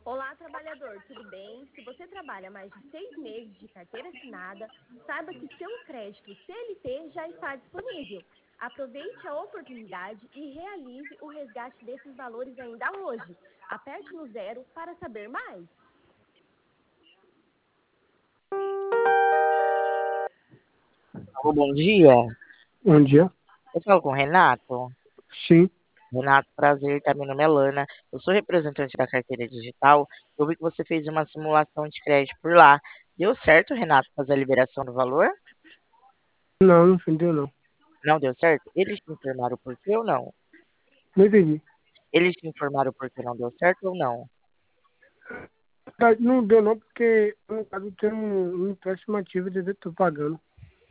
Olá, trabalhador, tudo bem? Se você trabalha mais de 6 meses de carteira assinada, saiba que seu crédito CLT já está disponível. Aproveite a oportunidade e realize o resgate desses valores ainda hoje. Aperte no zero para saber mais. Alô, bom dia. Bom dia. Eu falo com o Renato. Sim, Renato, prazer, tá? Meu nome é Lana. Eu sou representante da carteira digital. Eu vi que você fez uma simulação de crédito por lá. Deu certo, Renato, fazer a liberação do valor? não, não entendeu não. Não deu certo? Eles te informaram por quê ou não? Não entendi. Eles te informaram por que não deu certo ou não? Não deu não, porque no caso tem um empréstimo ativo de eu tô pagando.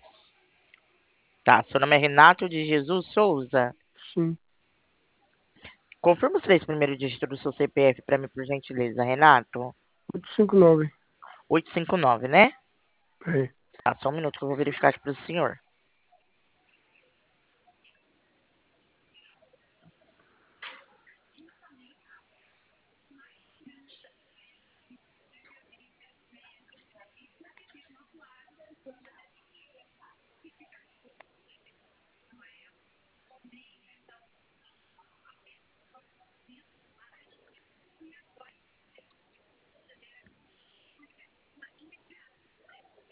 Tá, seu nome é Renato de Jesus Souza. Sim, Confirma os três primeiros dígitos do seu CPF para mim, por gentileza, Renato. 859. 859, né? É. Tá, só um minuto que eu vou verificar aqui pro senhor.